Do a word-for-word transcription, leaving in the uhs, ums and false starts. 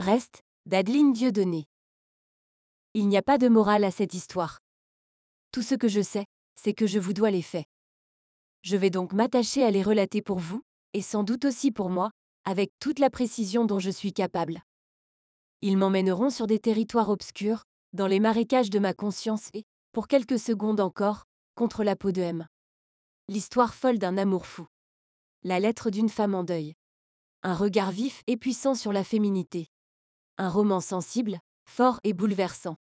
Reste, d'Adeline Dieudonné. Il n'y a pas de morale à cette histoire. Tout ce que je sais, c'est que je vous dois les faits. Je vais donc m'attacher à les relater pour vous, et sans doute aussi pour moi, avec toute la précision dont je suis capable. Ils m'emmèneront sur des territoires obscurs, dans les marécages de ma conscience et, pour quelques secondes encore, contre la peau de M. L'histoire folle d'un amour fou. La lettre d'une femme en deuil. Un regard vif et puissant sur la féminité. Un roman sensible, fort et bouleversant.